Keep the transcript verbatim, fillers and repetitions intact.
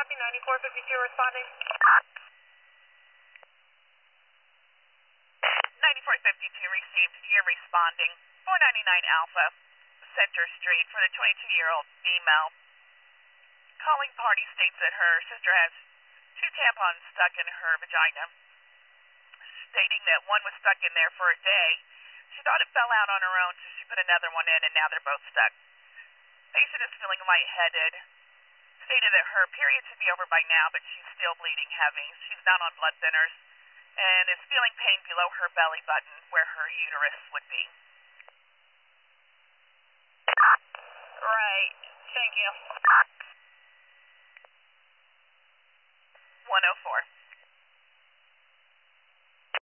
Copy, ninety-four fifty-two responding. ninety-four fifty-two received, you're responding. four ninety-nine Alpha, Center Street, for the twenty-two-year-old female. Calling party states that her sister has two tampons stuck in her vagina, stating that one was stuck in there for a day. She thought it fell out on her own, so she put another one in, and now they're both stuck. Patient is feeling lightheaded. Stated that her period should be over by now, but she's still bleeding heavy. She's down on blood thinners and is feeling pain below her belly button where her uterus would be. Right. Thank you. one oh four.